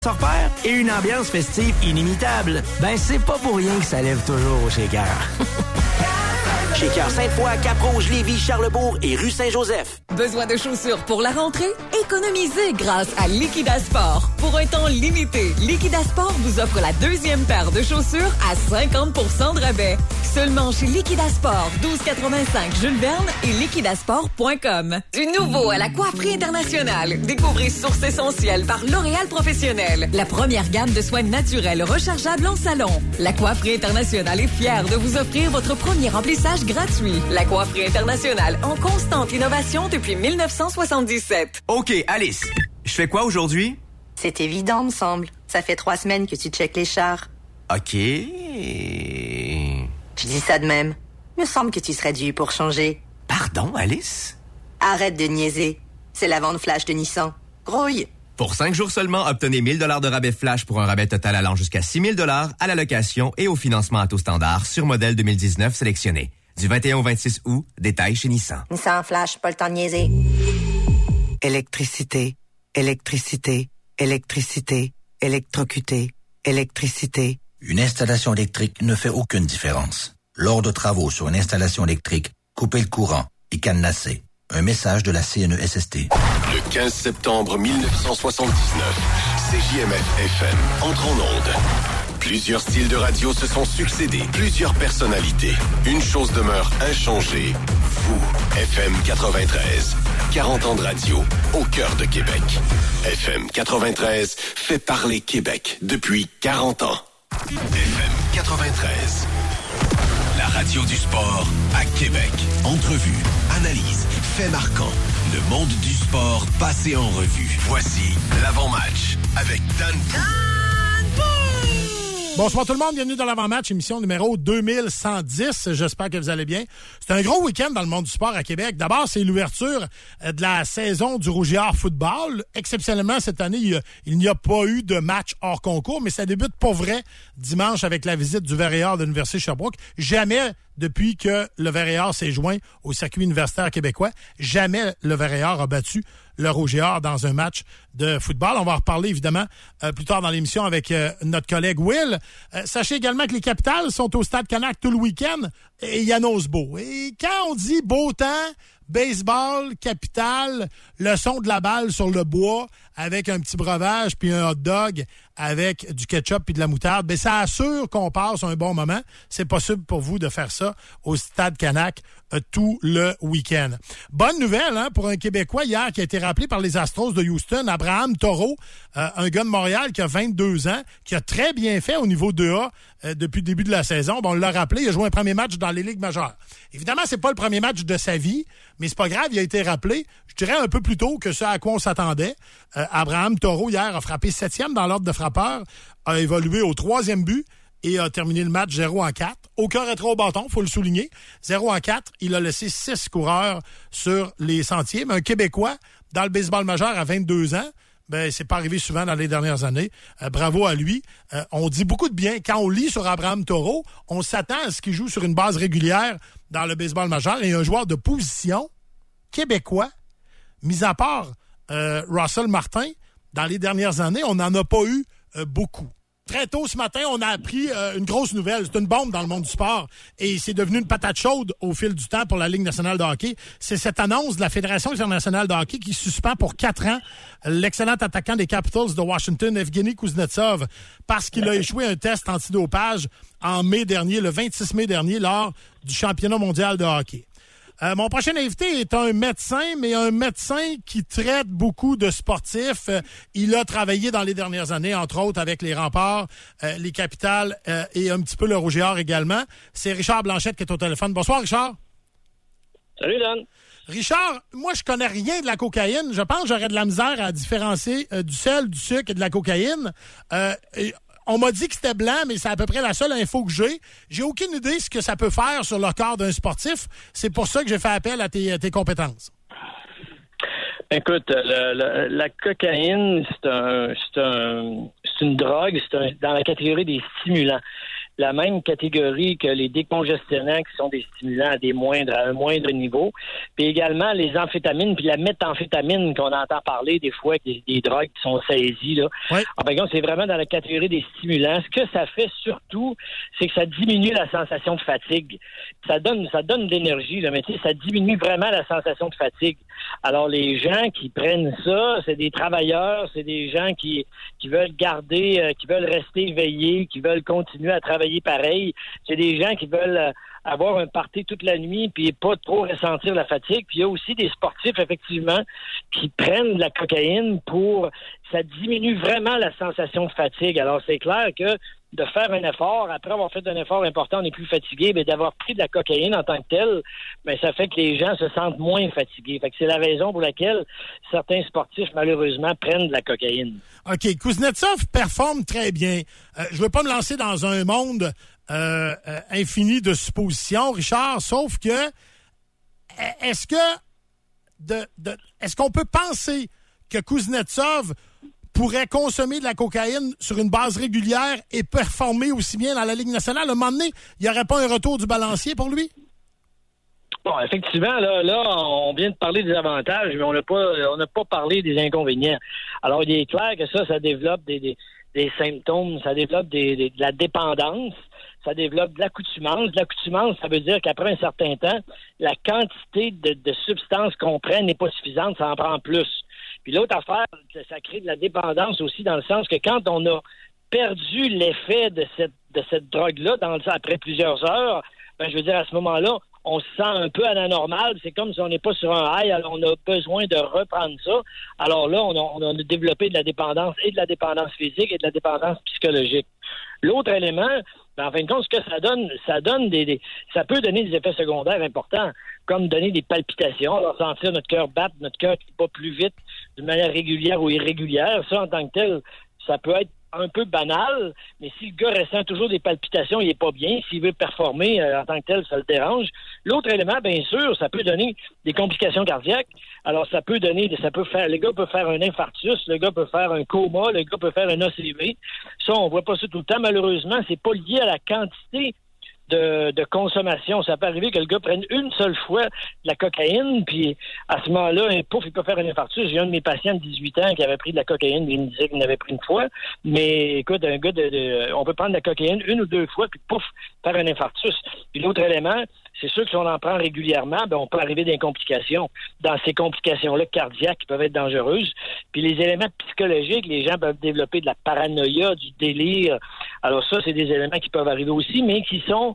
te repères et une ambiance festive inimitable. Ben, c'est pas pour rien que ça lève toujours au shaker. Shaker Sainte-Foy, Cap-Rouge, Lévis, Charlebourg et rue Saint-Joseph. Besoin de chaussures pour la rentrée? Économisez grâce à Liquidasport. Pour un temps limité, Liquidasport vous offre la deuxième paire de chaussures à 50% de rabais. Seulement chez Liquidasport, 1285 Jules Verne et liquidasport.com. Du nouveau à la coifferie internationale. Découvrez Source Essentielle par L'Oréal Professionnel. La première gamme de soins naturels rechargeables en salon. La coifferie internationale est fière de vous offrir votre premier remplissage gratuit. La coifferie internationale en constante innovation depuis 1977. OK, Alice, je fais quoi aujourd'hui? C'est évident, me semble. Ça fait 3 semaines que tu checkes les chars. OK. Je dis ça de même. Me semble que tu serais dû pour changer. Pardon, Alice? Arrête de niaiser. C'est la vente flash de Nissan. Grouille. Pour 5 jours seulement, obtenez 1 000 $ de rabais flash pour un rabais total allant jusqu'à 6 000 $ à la location et au financement à taux standard sur modèle 2019 sélectionné. Du 21 au 26 août, détail chez Nissan. Nissan Flash, pas le temps de niaiser. Électricité, électricité, électricité, électrocuté, électricité. Une installation électrique ne fait aucune différence. Lors de travaux sur une installation électrique, coupez le courant et cadenassez. Un message de la CNESST. Le 15 septembre 1979, CJMF-FM entre en ondes. Plusieurs styles de radio se sont succédés, plusieurs personnalités. Une chose demeure inchangée. Vous, FM 93. 40 ans de radio, au cœur de Québec. FM 93 fait parler Québec depuis 40 ans. FM 93. La radio du sport à Québec. Entrevues, analyses, faits marquants. Le monde du sport passé en revue. Voici l'avant-match avec Dan Pou. Bonsoir tout le monde, bienvenue dans l'avant-match, émission numéro 2110. J'espère que vous allez bien. C'est un gros week-end dans le monde du sport à Québec. D'abord, c'est l'ouverture de la saison du Rouge et Or football. Exceptionnellement, cette année, il n'y a pas eu de match hors concours, mais ça débute pour vrai dimanche avec la visite du Vert et Or de l'Université Sherbrooke. Jamais, depuis que le Vert et Or s'est joint au circuit universitaire québécois, jamais le Vert et Or a battu le Rouge et Or dans un match de football. On va en reparler évidemment plus tard dans l'émission avec notre collègue Will. Sachez également que les Capitals sont au Stade Canac tout le week-end et il annonce beau. Et quand on dit beau temps, baseball, Capital, le son de la balle sur le bois avec un petit breuvage puis un hot dog avec du ketchup puis de la moutarde, ben ça assure qu'on passe un bon moment. C'est possible pour vous de faire ça au Stade Canac tout le week-end. Bonne nouvelle pour un Québécois hier qui a été rappelé par les Astros de Houston, Abraham Toro, un gars de Montréal qui a 22 ans, qui a très bien fait au niveau 2A depuis le début de la saison. Bon, on l'a rappelé, il a joué un premier match dans les Ligues majeures. Évidemment, c'est pas le premier match de sa vie, mais c'est pas grave, il a été rappelé, je dirais un peu plus tôt que ce à quoi on s'attendait. Abraham Toro, hier, a frappé 7e dans l'ordre de frappeur, a évolué au 3e but et a terminé le match 0-4. Aucun rétro au bâton, faut le souligner. 0-4, il a laissé 6 coureurs sur les sentiers. Mais un Québécois, dans le baseball majeur à 22 ans, ben c'est pas arrivé souvent dans les dernières années. Bravo à lui. On dit beaucoup de bien. Quand on lit sur Abraham Toro, on s'attend à ce qu'il joue sur une base régulière dans le baseball majeur. Et un joueur de position québécois, mis à part Russell Martin, dans les dernières années, on n'en a pas eu beaucoup. Très tôt ce matin, on a appris une grosse nouvelle. C'est une bombe dans le monde du sport et c'est devenu une patate chaude au fil du temps pour la Ligue nationale de hockey. C'est cette annonce de la Fédération internationale de hockey qui suspend pour 4 ans l'excellent attaquant des Capitals de Washington, Evgeny Kuznetsov, parce qu'il a échoué un test antidopage en mai dernier, le 26 mai dernier, lors du championnat mondial de hockey. Mon prochain invité est un médecin, mais un médecin qui traite beaucoup de sportifs. Il a travaillé dans les dernières années, entre autres, avec les Remparts, les Capitals et un petit peu le Rouge et Or également. C'est Richard Blanchette qui est au téléphone. Bonsoir, Richard. Salut, Dan. Richard, moi, je connais rien de la cocaïne. Je pense que j'aurais de la misère à différencier du sel, du sucre et de la cocaïne. On m'a dit que c'était blanc, mais c'est à peu près la seule info que j'ai. J'ai aucune idée de ce que ça peut faire sur le corps d'un sportif. C'est pour ça que j'ai fait appel à tes compétences. Écoute, la cocaïne, c'est une drogue, dans la catégorie des stimulants. la même catégorie que les décongestionnants qui sont des stimulants à un moindre niveau. Puis également les amphétamines, puis la méthamphétamine qu'on entend parler des fois, des drogues qui sont saisies. Là. Oui. En fin de compte, c'est vraiment dans la catégorie des stimulants. Ce que ça fait surtout, c'est que ça diminue la sensation de fatigue. Ça donne de l'énergie, là, mais tu sais, ça diminue vraiment la sensation de fatigue. Alors les gens qui prennent ça, c'est des travailleurs, c'est des gens qui veulent garder, qui veulent rester éveillés, qui veulent continuer à travailler pareil. C'est des gens qui veulent avoir un party toute la nuit puis pas trop ressentir la fatigue. Puis il y a aussi des sportifs, effectivement, qui prennent de la cocaïne ça diminue vraiment la sensation de fatigue. Alors c'est clair que de faire un effort, après avoir fait un effort important, on est plus fatigué, mais d'avoir pris de la cocaïne en tant que tel, ben ça fait que les gens se sentent moins fatigués. Fait que c'est la raison pour laquelle certains sportifs, malheureusement, prennent de la cocaïne. OK. Kuznetsov performe très bien. Je veux pas me lancer dans un monde infini de suppositions, Richard, sauf que est-ce qu'on peut penser que Kuznetsov pourrait consommer de la cocaïne sur une base régulière et performer aussi bien dans la Ligue nationale? À un moment donné, il n'y aurait pas un retour du balancier pour lui? Bon, effectivement, là, on vient de parler des avantages, mais on n'a pas parlé des inconvénients. Alors, il est clair que ça développe des symptômes, ça développe de la dépendance, ça développe de l'accoutumance. De l'accoutumance, ça veut dire qu'après un certain temps, la quantité de substances qu'on prend n'est pas suffisante, ça en prend plus. Puis l'autre affaire, ça crée de la dépendance aussi dans le sens que quand on a perdu l'effet de cette drogue-là après plusieurs heures, ben je veux dire, à ce moment-là, on se sent un peu anormal. C'est comme si on n'est pas sur un high, alors on a besoin de reprendre ça. Alors là, on a développé de la dépendance et de la dépendance physique et de la dépendance psychologique. L'autre élément, ben, en fin de compte, ce que ça donne ça peut donner des effets secondaires importants, comme donner des palpitations, alors sentir notre cœur battre, notre cœur qui bat plus vite d'une manière régulière ou irrégulière. Ça, en tant que tel, ça peut être un peu banal, mais si le gars ressent toujours des palpitations, il est pas bien. S'il veut performer en tant que tel, ça le dérange. L'autre élément, bien sûr, ça peut donner des complications cardiaques. Alors, le gars peut faire un infarctus, le gars peut faire un coma, le gars peut faire un ACV. Ça, on voit pas ça tout le temps. Malheureusement, c'est pas lié à la quantité de consommation. Ça peut arriver que le gars prenne une seule fois de la cocaïne, puis à ce moment-là, pouf, il peut faire un infarctus. J'ai un de mes patients de 18 ans qui avait pris de la cocaïne, il me disait qu'il en avait pris une fois. Mais écoute, un gars on peut prendre de la cocaïne une ou deux fois, puis pouf, faire un infarctus. Puis l'autre élément, c'est sûr que si on en prend régulièrement, ben on peut arriver des complications. Dans ces complications-là cardiaques qui peuvent être dangereuses. Puis les éléments psychologiques, les gens peuvent développer de la paranoïa, du délire. Alors ça, c'est des éléments qui peuvent arriver aussi, mais qui sont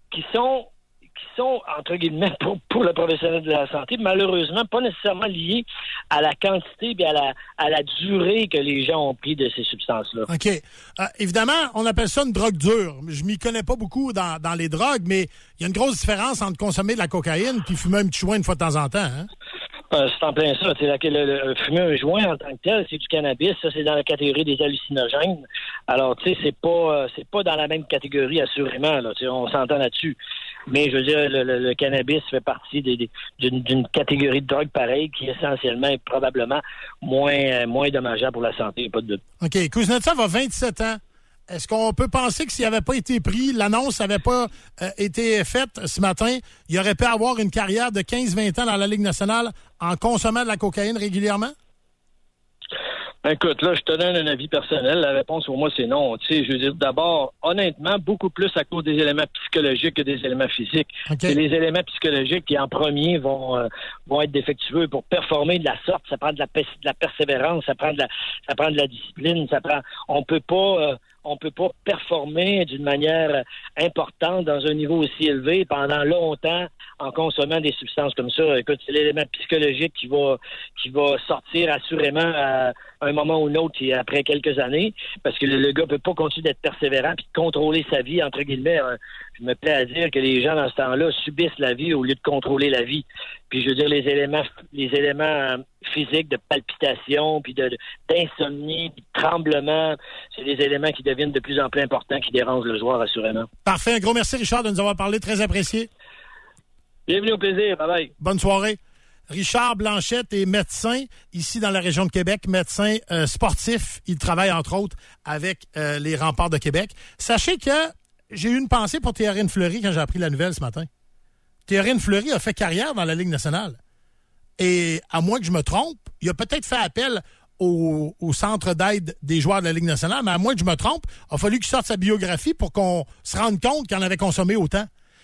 entre guillemets, pour le professionnel de la santé, malheureusement, pas nécessairement liés à la quantité et à la durée que les gens ont pris de ces substances-là. OK. Évidemment, on appelle ça une drogue dure. Je m'y connais pas beaucoup dans les drogues, mais il y a une grosse différence entre consommer de la cocaïne et fumer un petit joint une fois de temps en temps, hein? C'est en plein ça. Fumer un joint en tant que tel, c'est du cannabis. Ça, c'est dans la catégorie des hallucinogènes. Alors, tu sais, c'est pas dans la même catégorie, assurément. Là, on s'entend là-dessus. Mais je veux dire, le cannabis fait partie d'une catégorie de drogue pareille qui essentiellement est probablement moins dommageable pour la santé, pas de doute. OK. Kuznetsov a 27 ans. Est-ce qu'on peut penser que s'il n'avait pas été pris, l'annonce n'avait pas été faite ce matin, il aurait pu avoir une carrière de 15-20 ans dans la Ligue nationale en consommant de la cocaïne régulièrement? Écoute, là, je te donne un avis personnel. La réponse pour moi, c'est non. Tu sais, je veux dire, d'abord, honnêtement, beaucoup plus à cause des éléments psychologiques que des éléments physiques. Okay. C'est les éléments psychologiques qui, en premier, vont être défectueux. Pour performer de la sorte, ça prend de la persévérance, ça prend de la discipline, on peut pas performer d'une manière importante dans un niveau aussi élevé pendant longtemps en consommant des substances comme ça. Écoute, c'est l'élément psychologique qui va sortir assurément à un moment ou un autre après quelques années, parce que le gars peut pas continuer d'être persévérant puis de contrôler sa vie, entre guillemets. Je me plais à dire que les gens dans ce temps-là subissent la vie au lieu de contrôler la vie. Puis je veux dire, les éléments physiques de palpitation, puis d'insomnie, puis de tremblement, c'est des éléments qui deviennent de plus en plus importants, qui dérangent le joueur, assurément. Parfait. Un gros merci, Richard, de nous avoir parlé. Très apprécié. Bienvenue au plaisir. Bye-bye. Bonne soirée. Richard Blanchette est médecin ici dans la région de Québec, médecin sportif. Il travaille entre autres avec les Remparts de Québec. Sachez que j'ai eu une pensée pour Théorine Fleury quand j'ai appris la nouvelle ce matin. Théorine Fleury a fait carrière dans la Ligue nationale. Et à moins que je me trompe, il a peut-être fait appel au centre d'aide des joueurs de la Ligue nationale, mais à moins que je me trompe, il a fallu qu'il sorte sa biographie pour qu'on se rende compte qu'il en avait consommé autant.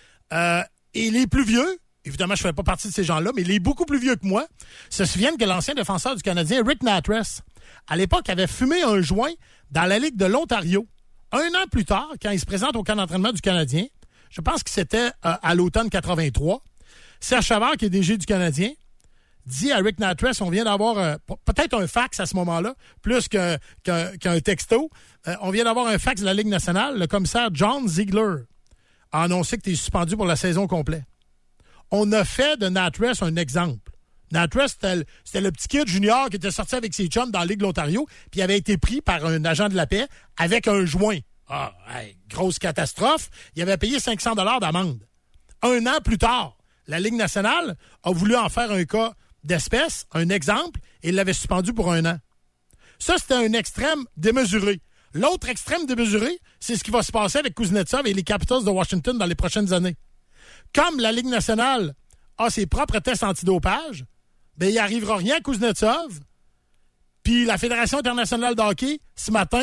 Et les plus vieux, évidemment, je ne fais pas partie de ces gens-là, mais les beaucoup plus vieux que moi se souviennent que l'ancien défenseur du Canadien, Rick Natress, à l'époque, avait fumé un joint dans la Ligue de l'Ontario. 1 an plus tard, quand il se présente au camp d'entraînement du Canadien, je pense que c'était à l'automne 83, Serge Savard, qui est DG du Canadien, dit à Rick Natress, on vient d'avoir peut-être un fax à ce moment-là, plus qu'un texto. On vient d'avoir un fax de la Ligue nationale. Le commissaire John Ziegler a annoncé que tu es suspendu pour la saison complète. On a fait de Natress un exemple. Natress, c'était le petit kid junior qui était sorti avec ses chums dans la Ligue de l'Ontario, puis il avait été pris par un agent de la paix avec un joint. Ah, hey, grosse catastrophe. Il avait payé 500 $ d'amende. 1 an plus tard, la Ligue nationale a voulu en faire un cas d'espèce, un exemple, et il l'avait suspendu pour 1 an. Ça, c'était un extrême démesuré. L'autre extrême démesuré, c'est ce qui va se passer avec Kuznetsov et les Capitals de Washington dans les prochaines années. Comme la Ligue nationale a ses propres tests antidopage, ben il n'arrivera rien à Kuznetsov. Puis la Fédération internationale de hockey, ce matin,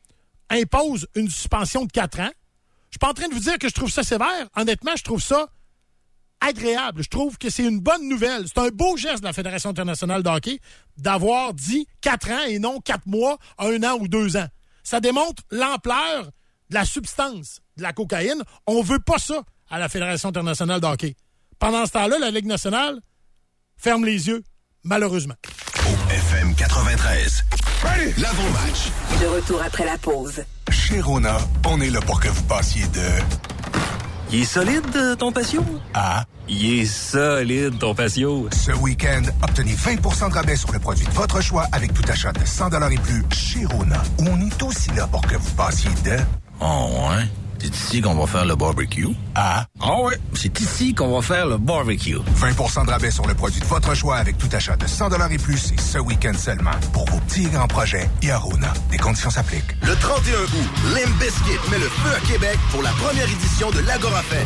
impose une suspension de 4 ans. Je suis pas en train de vous dire que je trouve ça sévère. Honnêtement, je trouve ça agréable. Je trouve que c'est une bonne nouvelle. C'est un beau geste de la Fédération internationale de hockey d'avoir dit 4 ans et non 4 mois, 1 an ou 2 ans. Ça démontre l'ampleur de la substance de la cocaïne. On veut pas ça à la Fédération internationale de hockey. Pendant ce temps-là, la Ligue nationale ferme les yeux, malheureusement. Au FM 93. L'avant-match. De retour après la pause. Chez Rona, on est là pour que vous passiez de... Il est solide, ton patio? Ah. Il est solide, ton patio. Ce week-end, obtenez 20 % de rabais sur le produit de votre choix avec tout achat de 100 $ et plus chez Rona, où on est aussi là pour que vous passiez de... Oh ouais? C'est ici qu'on va faire le barbecue? Ah. Ah ouais, c'est ici qu'on va faire le barbecue. 20 % de rabais sur le produit de votre choix avec tout achat de 100 $ et plus, c'est ce week-end seulement. Pour vos petits et grands projets, et à Rona. Des conditions s'appliquent. Le 31 août, Limp Bizkit met le feu à Québec pour la première édition de l'Agora Fest.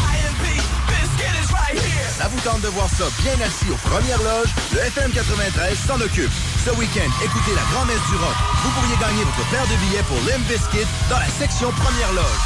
Ça vous tente de voir ça bien assis aux premières loges? Le FM 93 s'en occupe. Ce week-end, écoutez la grand-messe du rock. Vous pourriez gagner votre paire de billets pour Limp Bizkit dans la section première loge.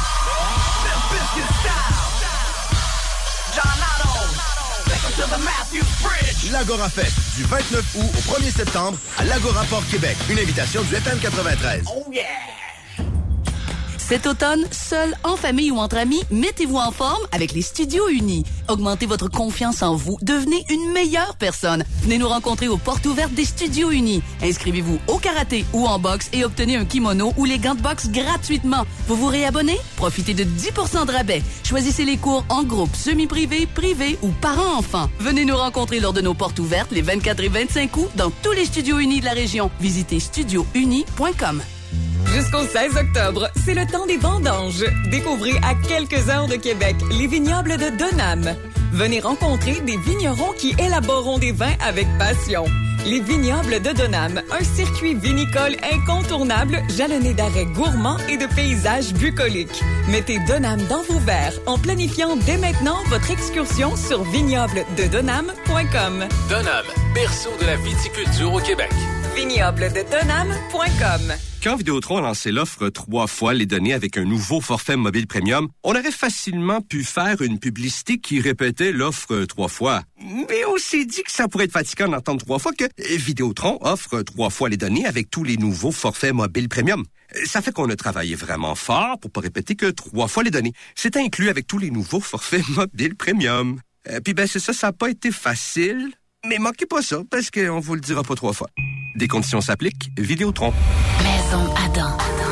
L'Agora Fest, du 29 août au 1er septembre à l'Agora Port-Québec. Une invitation du FM 93. Oh yeah! Cet automne, seul, en famille ou entre amis, mettez-vous en forme avec les Studios Unis. Augmentez votre confiance en vous. Devenez une meilleure personne. Venez nous rencontrer aux portes ouvertes des Studios Unis. Inscrivez-vous au karaté ou en boxe et obtenez un kimono ou les gants de boxe gratuitement. Vous vous réabonnez? Profitez de 10 % de rabais. Choisissez les cours en groupe, semi-privé, privé ou parents-enfants. Venez nous rencontrer lors de nos portes ouvertes les 24 et 25 août dans tous les Studios Unis de la région. Visitez studiouni.com. Jusqu'au 16 octobre, c'est le temps des vendanges. Découvrez à quelques heures de Québec les vignobles de Donham. Venez rencontrer des vignerons qui élaboreront des vins avec passion. Les vignobles de Donham, un circuit vinicole incontournable jalonné d'arrêts gourmands et de paysages bucoliques. Mettez Donham dans vos verres en planifiant dès maintenant votre excursion sur vignoblesdedonham.com. Donham, berceau de la viticulture au Québec. vignoblesdedonham.com. Quand Vidéotron a lancé l'offre 3 fois les données avec un nouveau forfait mobile premium, on aurait facilement pu faire une publicité qui répétait l'offre 3 fois. Mais on s'est dit que ça pourrait être fatigant d'entendre 3 fois que Vidéotron offre 3 fois les données avec tous les nouveaux forfaits mobiles premium. Ça fait qu'on a travaillé vraiment fort pour pas répéter que 3 fois les données. C'est inclus avec tous les nouveaux forfaits mobiles premium. Puis c'est ça, ça n'a pas été facile. Mais manquez pas ça, parce qu'on vous le dira pas 3 fois. Des conditions s'appliquent. Vidéotron. Maison Adam.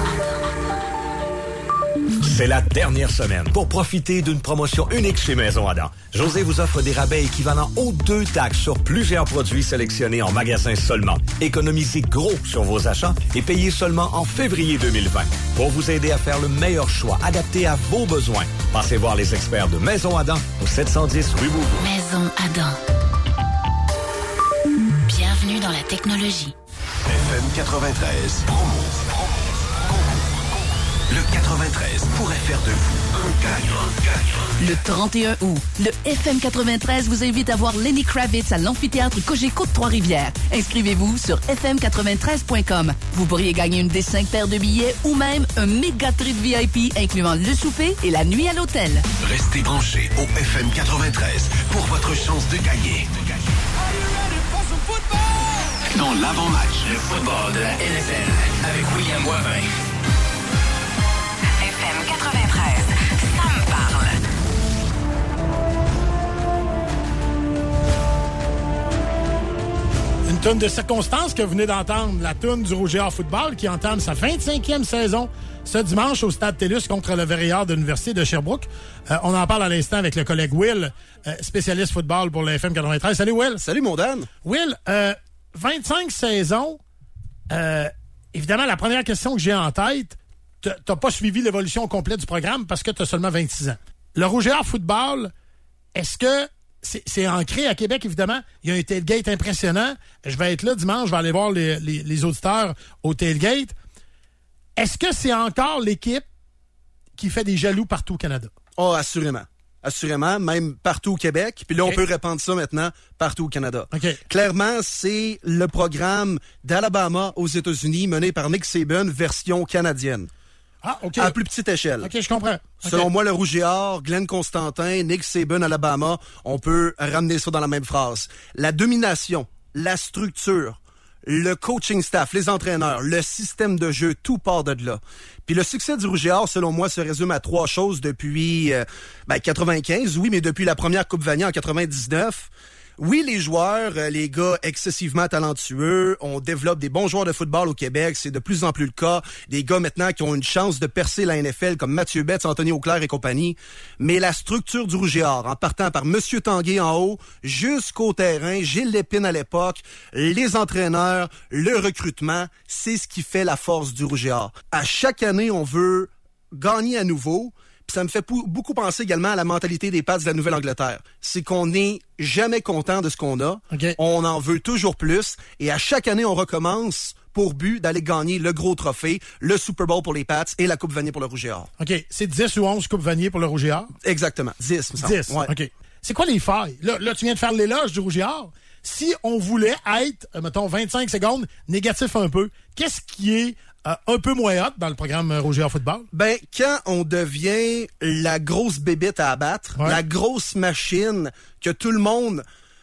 C'est la dernière semaine pour profiter d'une promotion unique chez Maison Adam. José vous offre des rabais équivalents aux 2 taxes sur plusieurs produits sélectionnés en magasin seulement. Économisez gros sur vos achats et payez seulement en février 2020. Pour vous aider à faire le meilleur choix adapté à vos besoins, passez voir les experts de Maison Adam au 710 rue Beaubourg. Maison Adam. Bienvenue dans la technologie. FM 93. Promo. Le 93. 93 pourrait faire de vous un gagnant. Le 31 août, le FM 93 vous invite à voir Lenny Kravitz à l'amphithéâtre Cogeco de Trois-Rivières. Inscrivez-vous sur fm93.com. Vous pourriez gagner une des 5 paires de billets ou même un méga trip VIP incluant le souper et la nuit à l'hôtel. Restez branchés au FM 93 pour votre chance de gagner. Dans l'avant-match, le football de la NFL avec William Boivin. FM 93, ça me parle. Une toune de circonstance que vous venez d'entendre, la toune du Rouge et Or Football qui entame sa 25e saison ce dimanche au Stade TELUS contre le Verrières de l'Université de Sherbrooke. On en parle à l'instant avec le collègue Will, spécialiste football pour le FM 93. Salut Will. Salut mon Dan. Will, 25 saisons. Évidemment, la première question que j'ai en tête, t'as pas suivi l'évolution complète du programme parce que t'as seulement 26 ans. Le Rouge et Or Football, est-ce que c'est ancré à Québec, évidemment? Il y a un tailgate impressionnant. Je vais être là dimanche, je vais aller voir les auditeurs au tailgate. Est-ce que c'est encore l'équipe qui fait des jaloux partout au Canada? Oh, assurément. Assurément, même partout au Québec. Puis là, on peut répandre ça maintenant partout au Canada. Okay. Clairement, c'est le programme d'Alabama aux États-Unis mené par Nick Saban, version canadienne. Ah, OK. À plus petite échelle. OK, je comprends. Selon moi, le Rouge et Or, Glenn Constantin, Nick Saban, Alabama, on peut ramener ça dans la même phrase. La domination, la structure, le coaching staff, les entraîneurs, le système de jeu, tout part de là. Puis le succès du Rouge et Or, selon moi, se résume à 3 choses depuis 95, oui, mais depuis la première Coupe Vanier en 99. Oui, les joueurs, les gars excessivement talentueux, on développe des bons joueurs de football au Québec, c'est de plus en plus le cas. Des gars maintenant qui ont une chance de percer la NFL comme Mathieu Betts, Anthony Auclair et compagnie. Mais la structure du Rouge et Or, en partant par Monsieur Tanguay en haut, jusqu'au terrain, Gilles Lépine à l'époque, les entraîneurs, le recrutement, c'est ce qui fait la force du Rouge et Or. À chaque année, on veut gagner à nouveau. Puis ça me fait beaucoup penser également à la mentalité des Pats de la Nouvelle-Angleterre. C'est qu'on n'est jamais content de ce qu'on a. Okay. On en veut toujours plus. Et à chaque année, on recommence pour but d'aller gagner le gros trophée, le Super Bowl pour les Pats et la Coupe Vanier pour le Rouge et Or. OK. C'est 10 ou 11 Coupes Vanier pour le Rouge et Or? Exactement. 10, me semble. 10, ouais. OK. C'est quoi les failles? Là, tu viens de faire l'éloge du Rouge et Or. Si on voulait être, mettons, 25 secondes, négatif un peu, qu'est-ce qui est un peu moins hot dans le programme Rouge et Or Football? Ben, quand on devient la grosse bébête à abattre, la grosse machine que tout le monde,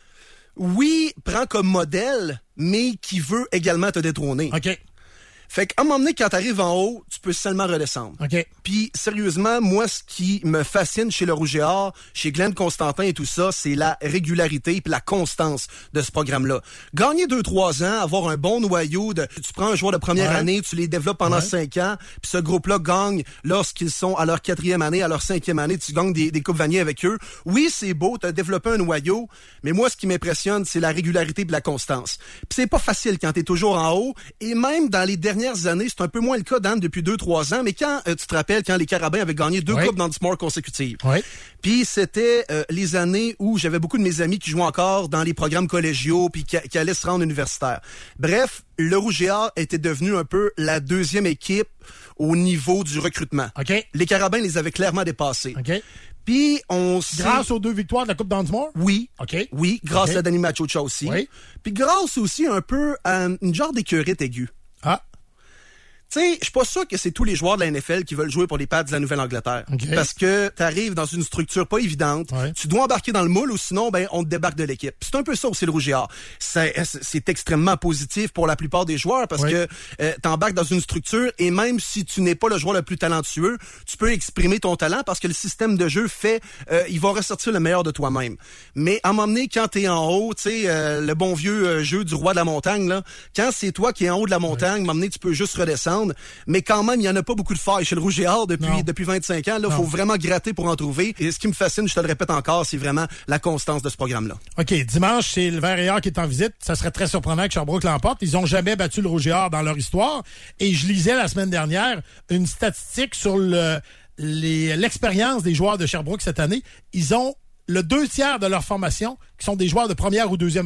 oui, prend comme modèle, mais qui veut également te détrôner. OK. Fait qu'à un moment donné, quand t'arrives en haut, tu peux seulement redescendre. OK. Puis, sérieusement, moi, ce qui me fascine chez le Rouge et Or, chez Glenn Constantin et tout ça, c'est la régularité puis la constance de ce programme-là. Gagner 2-3 ans, avoir un bon noyau de... Tu prends un joueur de première année, tu les développes pendant 5 ans, puis ce groupe-là gagne lorsqu'ils sont à leur 4e année, à leur 5e année, tu gagnes des Coupes Vanier avec eux. Oui, c'est beau, t'as développé un noyau, mais moi, ce qui m'impressionne, c'est la régularité puis la constance. Puis c'est pas facile quand t'es toujours en haut, et même dans les dernières années, c'est un peu moins le cas, Dan, depuis 2-3 ans, mais quand tu te rappelles, quand les Carabins avaient gagné 2 Coupes dans Dismore consécutives. Puis c'était les années où j'avais beaucoup de mes amis qui jouaient encore dans les programmes collégiaux puis qui allaient se rendre universitaires. Bref, le Rouge et Or était devenu un peu la deuxième équipe au niveau du recrutement. Okay. Les Carabins les avaient clairement dépassés. Okay. Puis grâce aux 2 victoires de la Coupe d'Andimore? Oui. OK. Oui, grâce à Danny Machocha aussi. Oui. Puis grâce aussi un peu à une genre d'écurite aiguë. Ah. Tu sais, je suis pas sûr que c'est tous les joueurs de la NFL qui veulent jouer pour les Pats de la Nouvelle-Angleterre. Okay. Parce que t'arrives dans une structure pas évidente. Tu dois embarquer dans le moule ou sinon, ben, on te débarque de l'équipe. C'est un peu ça aussi le Rouge et Or. C'est extrêmement positif pour la plupart des joueurs parce que t'embarques dans une structure et même si tu n'es pas le joueur le plus talentueux, tu peux exprimer ton talent parce que le système de jeu fait, il va ressortir le meilleur de toi-même. Mais à un moment donné, quand t'es en haut, tu sais, le bon vieux jeu du roi de la montagne, là, quand c'est toi qui es en haut de la montagne, à un moment donné, tu peux juste redescendre. Mais quand même, il n'y en a pas beaucoup de failles chez le Rouge et Or depuis 25 ans. Là, il faut vraiment gratter pour en trouver. Et ce qui me fascine, je te le répète encore, c'est vraiment la constance de ce programme-là. OK, dimanche, c'est le Vert et Or qui est en visite. Ça serait très surprenant que Sherbrooke l'emporte. Ils n'ont jamais battu le Rouge et Or dans leur histoire. Et je lisais la semaine dernière une statistique sur l'expérience des joueurs de Sherbrooke cette année. Ils ont le 2 tiers de leur formation qui sont des joueurs de première ou deuxième année.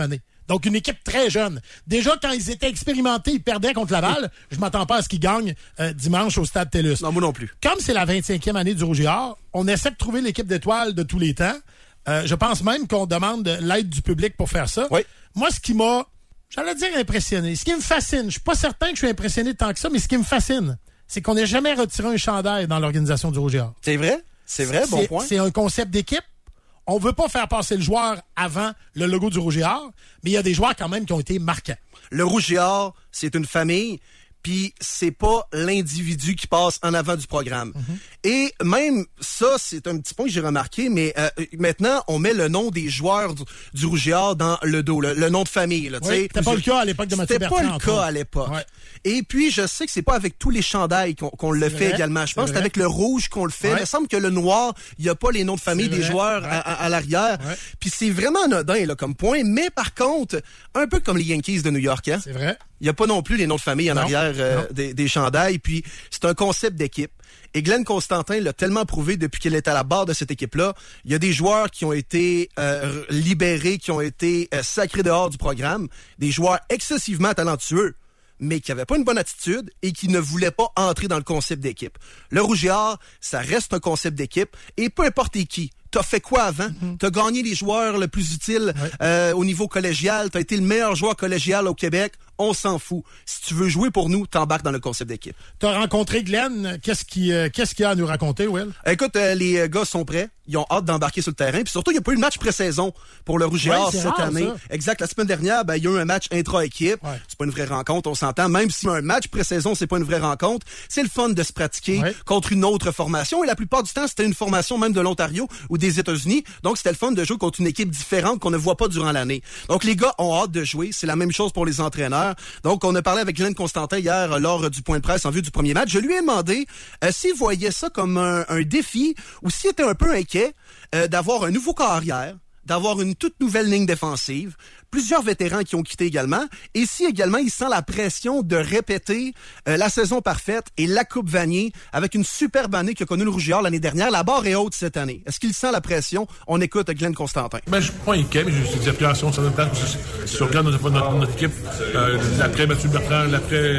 Donc, une équipe très jeune. Déjà, quand ils étaient expérimentés, ils perdaient contre Laval. Je m'attends pas à ce qu'ils gagnent dimanche au Stade TELUS. Non, moi non plus. Comme c'est la 25e année du Rouge et Or, on essaie de trouver l'équipe d'étoiles de tous les temps. Je pense même qu'on demande l'aide du public pour faire ça. Oui. Moi, ce qui m'a, j'allais dire impressionné, ce qui me fascine, je suis pas certain que je suis impressionné tant que ça, mais ce qui me fascine, c'est qu'on n'ait jamais retiré un chandail dans l'organisation du Rouge et Or. C'est vrai? C'est vrai, bon point. C'est un concept d'équipe. On veut pas faire passer le joueur avant le logo du Rouge et Or, mais il y a des joueurs quand même qui ont été marquants. Le Rouge et Or, c'est une famille, puis c'est pas l'individu qui passe en avant du programme. Et même ça, c'est un petit point que j'ai remarqué, mais maintenant, on met le nom des joueurs du Rouge et Or dans le dos, le nom de famille. Là, c'était pas le cas à l'époque de Mathieu Bertrand. C'était pas le cas à l'époque. Ouais. Et puis, je sais que c'est pas avec tous les chandails qu'on le fait également. Je pense que c'est avec le rouge qu'on le fait. Il me semble que le noir, il n'y a pas les noms de famille des joueurs à l'arrière. Ouais. Puis c'est vraiment anodin là, comme point. Mais par contre, un peu comme les Yankees de New York. Hein? C'est vrai. Il n'y a pas non plus les noms de famille en arrière des chandails. Puis c'est un concept d'équipe. Et Glenn Constantin l'a tellement prouvé depuis qu'il est à la barre de cette équipe-là. Il y a des joueurs qui ont été libérés, qui ont été sacrés dehors du programme. Des joueurs excessivement talentueux, mais qui n'avaient pas une bonne attitude et qui ne voulaient pas entrer dans le concept d'équipe. Le Rouge et Or, ça reste un concept d'équipe, et peu importe qui. T'as fait quoi avant? T'as gagné les joueurs le plus utiles au niveau collégial. T'as été le meilleur joueur collégial au Québec. On s'en fout. Si tu veux jouer pour nous, t'embarques dans le concept d'équipe. T'as rencontré Glenn. Qu'est-ce qu'il y a à nous raconter, Will? Écoute, les gars sont prêts. Ils ont hâte d'embarquer sur le terrain. Puis surtout, il n'y a pas eu de match pré-saison pour le Rouge et Or cette année. Ça. Exact. La semaine dernière, il y a eu un match intra-équipe. Ouais. C'est pas une vraie rencontre, on s'entend. Même si un match pré-saison, c'est pas une vraie rencontre, c'est le fun de se pratiquer contre une autre formation. Et la plupart du temps, c'était une formation même de l'Ontario ou des États-Unis. Donc, c'était le fun de jouer contre une équipe différente qu'on ne voit pas durant l'année. Donc, les gars ont hâte de jouer. C'est la même chose pour les entraîneurs. Donc, on a parlé avec Glenn Constantin hier lors du point de presse en vue du premier match. Je lui ai demandé s'il voyait ça comme un défi ou s'il était un peu inquiet d'avoir un nouveau corps arrière, d'avoir une toute nouvelle ligne défensive, plusieurs vétérans qui ont quitté également, et si également il sent la pression de répéter la saison parfaite et la Coupe Vanier avec une superbe année qu'a connue le Rouge et Or l'année dernière. La barre est haute cette année. Est-ce qu'il sent la pression? On écoute Glenn Constantin. Je suis pas inquiet, mais j'ai des appréhensions sur notre place. Si on regarde notre équipe, l'après Mathieu Bertrand, l'après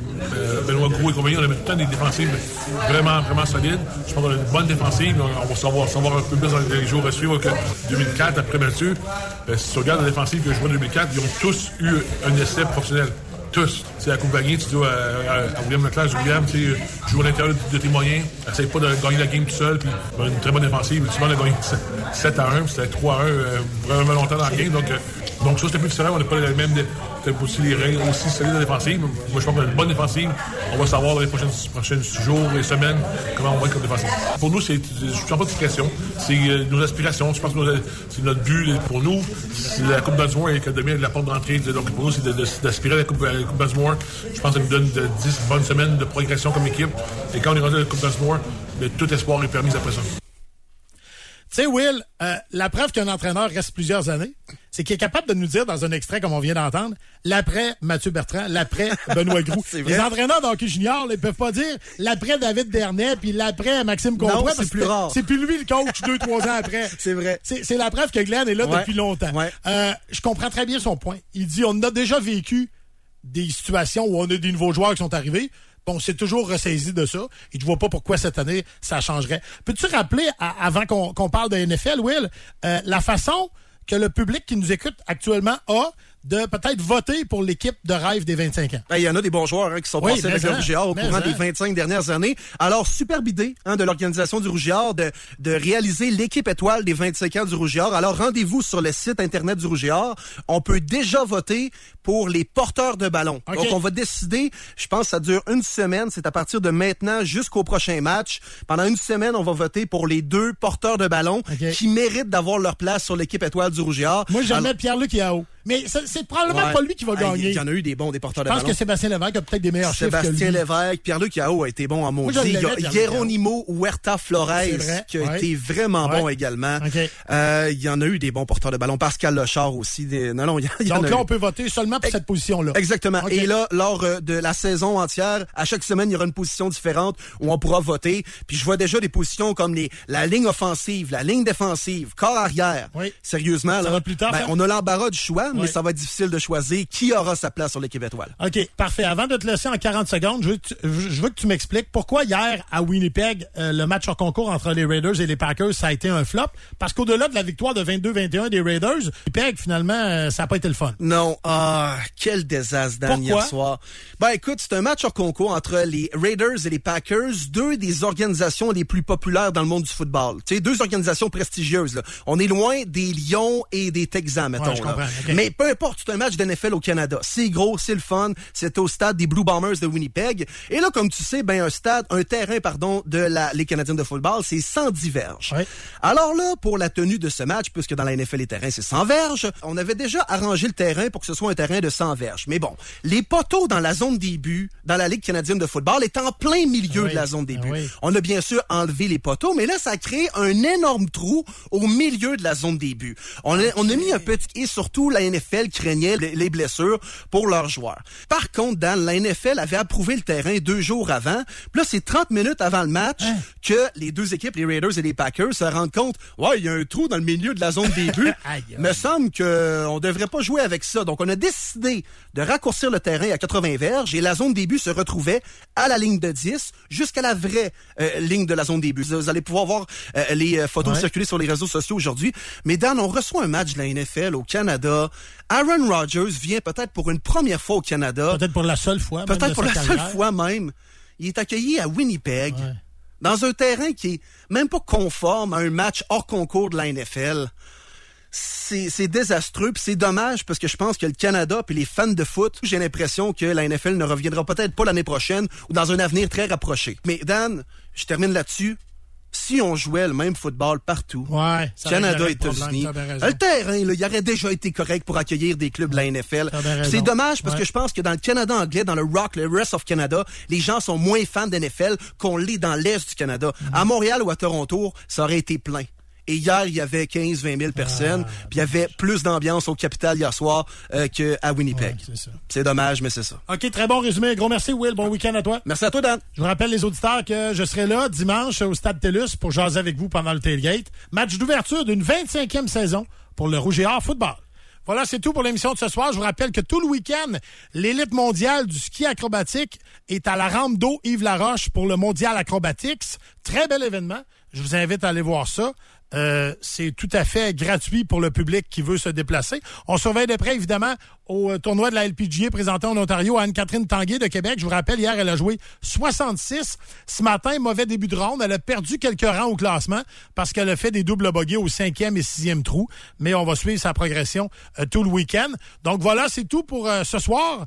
Benoît Gros et compagnie, on a tout le temps des défensives vraiment, vraiment solides. Je pense qu'on a une bonne défensive. On va savoir un peu plus dans les jours à suivre que 2004 après Mathieu. Si on regarde la défensive que je vois en 2004, ils ont tous eu un essai professionnel. Tous. C'est la Coupe Vanier, tu dis à William Leclerc, William, tu joues à l'intérieur de tes moyens, essaye pas de gagner la game tout seul, puis une très bonne défensive. Souvent, on a gagné 7-1, c'était 3-1 vraiment longtemps dans la game. Donc ça, c'était plus différent. On n'a pas les mêmes aussi les règles aussi solides de défensive. Moi, je pense qu'on a une bonne défensive. On va savoir dans les prochains jours et semaines comment on va être comme défensive. Pour nous, je ne sens pas de question. C'est nos aspirations. Je pense que c'est notre but. Pour nous, c'est la Coupe Dunsmore et Académie est la porte d'entrée. Donc pour nous, c'est d'aspirer à la Coupe Dunsmore. Je pense que ça nous donne 10 bonnes semaines de progression comme équipe. Et quand on est rendu à la Coupe Dunsmore, tout espoir est permis après ça. Tu sais, Will, la preuve qu'un entraîneur reste plusieurs années, c'est qu'il est capable de nous dire dans un extrait, comme on vient d'entendre, l'après Mathieu Bertrand, l'après Benoît Groux. Les entraîneurs d'hockey junior, ils peuvent pas dire l'après David Dernay puis l'après Maxime Comtois. C'est plus rare. C'est plus lui le coach 2-3 ans après. C'est vrai. C'est la preuve que Glenn est là depuis longtemps. Ouais. Je comprends très bien son point. Il dit, on a déjà vécu des situations où on a des nouveaux joueurs qui sont arrivés. On s'est toujours ressaisi de ça. Et je vois pas pourquoi cette année, ça changerait. Peux-tu rappeler, avant qu'on parle de NFL, Will, la façon que le public qui nous écoute actuellement a de peut-être voter pour l'équipe de rêve des 25 ans? Il y en a des bons joueurs qui sont passés avec le Rouge et Or au courant des 25 dernières années. Alors, superbe idée de l'organisation du Rouge et Or de réaliser l'équipe étoile des 25 ans du Rouge et Or. Alors, rendez-vous sur le site Internet du Rouge et Or. On peut déjà voter pour les porteurs de ballon. Okay. Donc, on va décider, je pense que ça dure une semaine, c'est à partir de maintenant jusqu'au prochain match. Pendant une semaine, on va voter pour les 2 porteurs de ballon qui méritent d'avoir leur place sur l'équipe étoile du Rouge et Or. Moi, j'aimais Pierre-Luc Yao. Mais c'est probablement pas lui qui va gagner. Il y en a eu des bons porteurs de ballon. Je pense que Sébastien Lévesque a peut-être des meilleurs chiffres que lui. Sébastien Lévesque, Pierre-Luc Yao a été bon en maudit. Il y a Geronimo Huerta Flores qui a été vraiment bon également. Okay. Il y en a eu des bons porteurs de ballon. Pascal Lechard aussi. Donc là, on peut voter seulement pour cette position-là. Exactement. Okay. Et là, lors de la saison entière, à chaque semaine, il y aura une position différente où on pourra voter. Puis je vois déjà des positions comme la ligne offensive, la ligne défensive, corps arrière. Oui. Sérieusement, ça là, va plus tard, on a l'embarras du choix, mais ça va être difficile de choisir qui aura sa place sur l'équipe étoile. OK, parfait. Avant de te laisser en 40 secondes, je veux que tu m'expliques pourquoi hier, à Winnipeg, le match hors concours entre les Raiders et les Packers, ça a été un flop. Parce qu'au-delà de la victoire de 22-21 des Raiders, Winnipeg, finalement, ça n'a pas été le fun. Non. Quel désastre, Dan, hier soir. Ben, écoute, c'est un match hors concours entre les Raiders et les Packers, deux des organisations les plus populaires dans le monde du football. Tu sais, deux organisations prestigieuses, là. On est loin des Lions et des Texans, mettons. Ouais, je comprends. Okay. Mais peu importe, c'est un match d'NFL au Canada. C'est gros, c'est le fun. C'est au stade des Blue Bombers de Winnipeg. Et là, comme tu sais, ben, un terrain de la Ligue canadienne de football, c'est 110 verges. Ouais. Alors là, pour la tenue de ce match, puisque dans la NFL, les terrains, c'est 100 verges, on avait déjà arrangé le terrain pour que ce soit un terrain de 100 verges. Mais bon, les poteaux dans la zone des buts, dans la Ligue canadienne de football, est en plein milieu de la zone des buts. On a bien sûr enlevé les poteaux, mais là, ça a créé un énorme trou au milieu de la zone des buts. On a mis un petit... Et surtout, la NFL craignait les blessures pour leurs joueurs. Par contre, Dan, la NFL avait approuvé le terrain 2 jours avant. Puis là, c'est 30 minutes avant le match que les deux équipes, les Raiders et les Packers, se rendent compte, ouais, il y a un trou dans le milieu de la zone des buts. Me semble qu'on devrait pas jouer avec ça. Donc, on a décidé de raccourcir le terrain à 80 verges et la zone des buts se retrouvait à la ligne de 10 jusqu'à la vraie ligne de la zone des buts. Vous allez pouvoir voir les photos circuler sur les réseaux sociaux aujourd'hui. Mais Dan, on reçoit un match de la NFL au Canada. Aaron Rodgers vient peut-être pour une première fois au Canada. Peut-être pour la seule fois. Peut-être pour la seule fois même. Il est accueilli à Winnipeg, dans un terrain qui est même pas conforme à un match hors concours de la NFL. C'est désastreux, puis c'est dommage parce que je pense que le Canada puis les fans de foot, j'ai l'impression que la NFL ne reviendra peut-être pas l'année prochaine ou dans un avenir très rapproché. Mais Dan, je termine là-dessus. Si on jouait le même football partout, Canada, États-Unis, le terrain, là, il aurait déjà été correct pour accueillir des clubs de la NFL. C'est dommage parce que je pense que dans le Canada anglais, dans le Rock, le Rest of Canada, les gens sont moins fans de NFL qu'on l'est dans l'Est du Canada. À Montréal ou à Toronto, ça aurait été plein. Et hier, il y avait 15-20 000 personnes, puis il y avait plus d'ambiance au Capitole hier soir qu'à Winnipeg. C'est dommage, mais c'est ça. OK, très bon résumé. Gros merci, Will. Bon week-end à toi. Merci à toi, Dan. Je vous rappelle, les auditeurs, que je serai là dimanche au Stade TELUS pour jaser avec vous pendant le tailgate. Match d'ouverture d'une 25e saison pour le Rouge et Or football. Voilà, c'est tout pour l'émission de ce soir. Je vous rappelle que tout le week-end, l'élite mondiale du ski acrobatique est à la rampe d'eau Yves-Laroche pour le Mondial Acrobatics. Très bel événement. Je vous invite à aller voir ça. C'est tout à fait gratuit pour le public qui veut se déplacer. On surveille de près, évidemment, au tournoi de la LPGA présenté en Ontario à Anne-Catherine Tanguay de Québec. Je vous rappelle, hier, elle a joué 66. Ce matin, mauvais début de ronde. Elle a perdu quelques rangs au classement parce qu'elle a fait des doubles bogeys au 5e et 6e trou. Mais on va suivre sa progression tout le week-end. Donc voilà, c'est tout pour ce soir.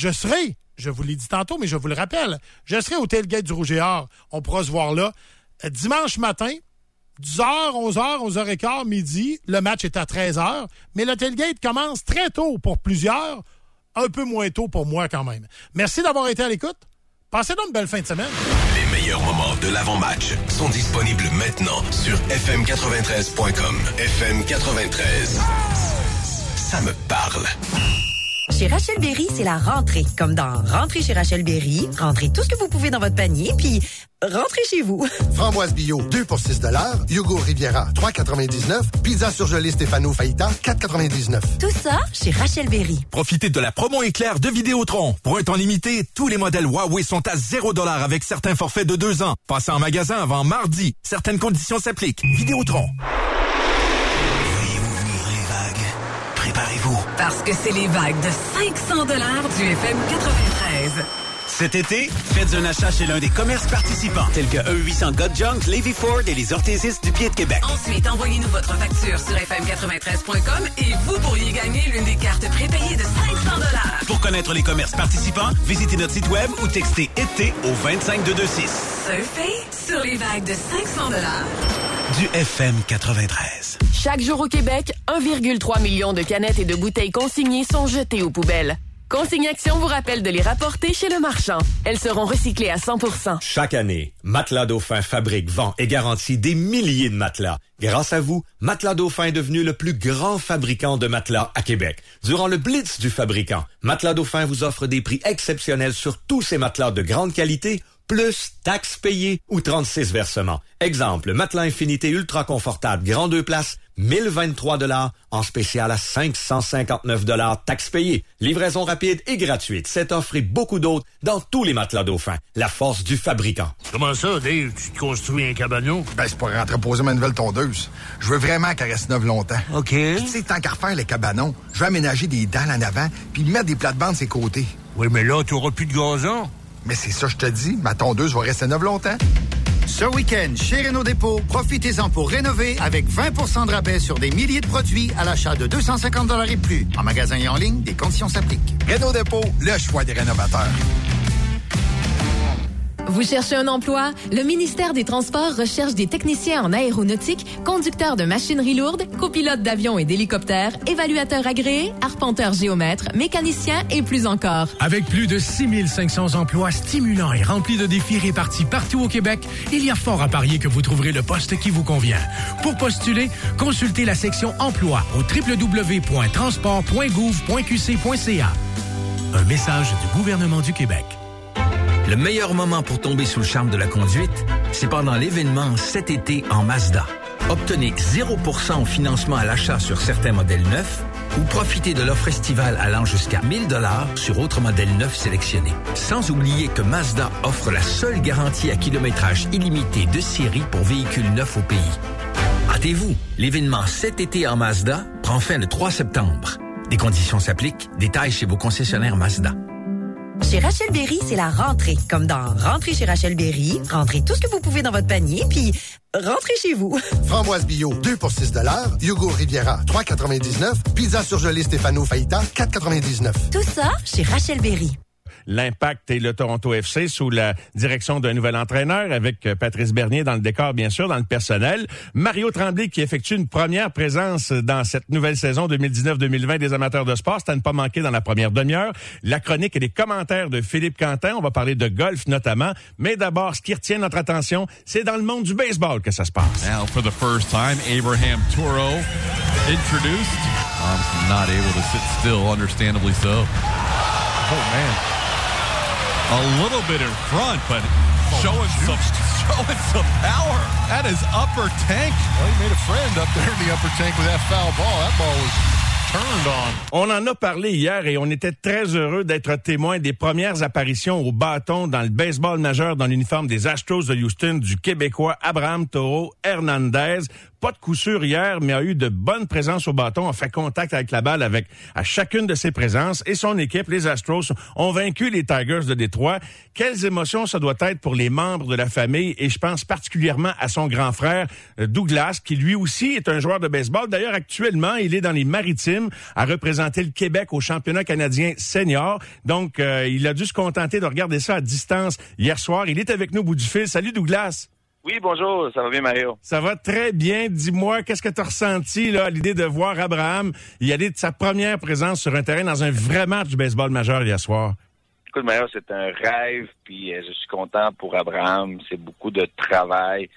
Je vous l'ai dit tantôt, mais je vous le rappelle, je serai au tailgate du Rouge et Or. On pourra se voir là. Dimanche matin, 10h, 11h, 11h15, midi. Le match est à 13h. Mais le tailgate commence très tôt pour plusieurs, un peu moins tôt pour moi quand même. Merci d'avoir été à l'écoute. Passez donc une belle fin de semaine. Les meilleurs moments de l'avant-match sont disponibles maintenant sur fm93.com. FM93. Ça me parle. Chez Rachel Berry, c'est la rentrée. Comme dans Rentrez chez Rachel Berry, rentrez tout ce que vous pouvez dans votre panier, puis rentrez chez vous. Framboise bio, 2 pour 6 $. Yogourt Riviera, 3,99 $. Pizza surgelée Stéphano Faïta, 4,99 $. Tout ça chez Rachel Berry. Profitez de la promo éclair de Vidéotron. Pour un temps limité, tous les modèles Huawei sont à 0 $ avec certains forfaits de 2 ans. Passez en magasin avant mardi. Certaines conditions s'appliquent. Vidéotron. Préparez-vous. Parce que c'est les vagues de 500 $ du FM 93. Cet été, faites un achat chez l'un des commerces participants, tels que E800 God Junk, Levy Ford et les orthésistes du Pied de Québec. Ensuite, envoyez-nous votre facture sur fm93.com et vous pourriez gagner l'une des cartes prépayées de 500 $. Pour connaître les commerces participants, visitez notre site web ou textez été au 25226. Surfez sur les vagues de 500 $ du FM 93. Chaque jour au Québec, 1,3 million de canettes et de bouteilles consignées sont jetées aux poubelles. Consigne Action vous rappelle de les rapporter chez le marchand. Elles seront recyclées à 100%. Chaque année, Matelas Dauphin fabrique, vend et garantit des milliers de matelas. Grâce à vous, Matelas Dauphin est devenu le plus grand fabricant de matelas à Québec. Durant le Blitz du fabricant, Matelas Dauphin vous offre des prix exceptionnels sur tous ces matelas de grande qualité, plus taxes payées ou 36 versements. Exemple, matelas Infinité ultra confortable, grand 2 places, 1023 $ en spécial à 559 $ taxes payées. Livraison rapide et gratuite. Cette offre et beaucoup d'autres dans tous les matelas Dauphin. La force du fabricant. Comment ça, Dave? Tu te construis un cabanon? Ben, c'est pour entreposer ma nouvelle tondeuse. Je veux vraiment qu'elle reste neuve longtemps. OK. Tu sais, tant qu'à refaire le cabanon, je vais aménager des dalles en avant puis mettre des plates-bandes de ses côtés. Oui, mais là, tu auras plus de gazon. Mais c'est ça, je te dis. Ma tondeuse va rester neuve longtemps. Ce week-end, chez Réno Dépôt, profitez-en pour rénover avec 20 % de rabais sur des milliers de produits à l'achat de 250 $ et plus. En magasin et en ligne, des conditions s'appliquent. Réno Dépôt, le choix des rénovateurs. Vous cherchez un emploi? Le ministère des Transports recherche des techniciens en aéronautique, conducteurs de machinerie lourde, copilotes d'avions et d'hélicoptères, évaluateurs agréés, arpenteurs géomètres, mécaniciens et plus encore. Avec plus de 6500 emplois stimulants et remplis de défis répartis partout au Québec, il y a fort à parier que vous trouverez le poste qui vous convient. Pour postuler, consultez la section Emploi au www.transport.gouv.qc.ca. Un message du gouvernement du Québec. Le meilleur moment pour tomber sous le charme de la conduite, c'est pendant l'événement cet été en Mazda. Obtenez 0% au financement à l'achat sur certains modèles neufs ou profitez de l'offre estivale allant jusqu'à 1 000 $ sur autres modèles neufs sélectionnés. Sans oublier que Mazda offre la seule garantie à kilométrage illimité de série pour véhicules neufs au pays. Hâtez-vous, l'événement cet été en Mazda prend fin le 3 septembre. Des conditions s'appliquent, détails chez vos concessionnaires Mazda. Chez Rachel Berry, c'est la rentrée. Comme dans Rentrez chez Rachel Berry, rentrez tout ce que vous pouvez dans votre panier, puis rentrez chez vous. Framboise bio, 2 pour 6 $. Yogourt Riviera, 3,99 $. Pizza surgelée Stéphano Fajita, 4,99 $. Tout ça chez Rachel Berry. L'Impact et le Toronto FC sous la direction d'un nouvel entraîneur avec Patrice Bernier dans le décor, bien sûr, dans le personnel. Mario Tremblay qui effectue une première présence dans cette nouvelle saison 2019-2020 des amateurs de sport. C'est à ne pas manquer dans la première demi-heure. La chronique et les commentaires de Philippe Quentin. On va parler de golf notamment. Mais d'abord, ce qui retient notre attention, c'est dans le monde du baseball que ça se passe. Now, for the first time, Abraham Toro introduced. Not able to sit still, understandably so. Oh, man. A little bit in front, but showing some power. That is upper tank. Well, he made a friend up there in the upper tank with that foul ball. That ball was turned on. On en a parlé hier et on était très heureux d'être témoin des premières apparitions au bâton dans le baseball majeur dans l'uniforme des Astros de Houston du Québécois Abraham Toro Hernandez. Pas de coup sûr hier, mais a eu de bonnes présences au bâton, a fait contact avec la balle à chacune de ses présences et son équipe, les Astros, ont vaincu les Tigers de Détroit. Quelles émotions ça doit être pour les membres de la famille et je pense particulièrement à son grand frère Douglas, qui lui aussi est un joueur de baseball. D'ailleurs, actuellement, il est dans les Maritimes à représenter le Québec au championnat canadien senior. Donc, il a dû se contenter de regarder ça à distance hier soir. Il est avec nous au bout du fil. Salut Douglas! Oui, bonjour, ça va bien, Mario? Ça va très bien. Dis-moi, qu'est-ce que tu as ressenti là, à l'idée de voir Abraham y aller de sa première présence sur un terrain dans un vrai match du baseball majeur hier soir? Écoute, Mario, c'est un rêve, puis je suis content pour Abraham. C'est beaucoup de travail,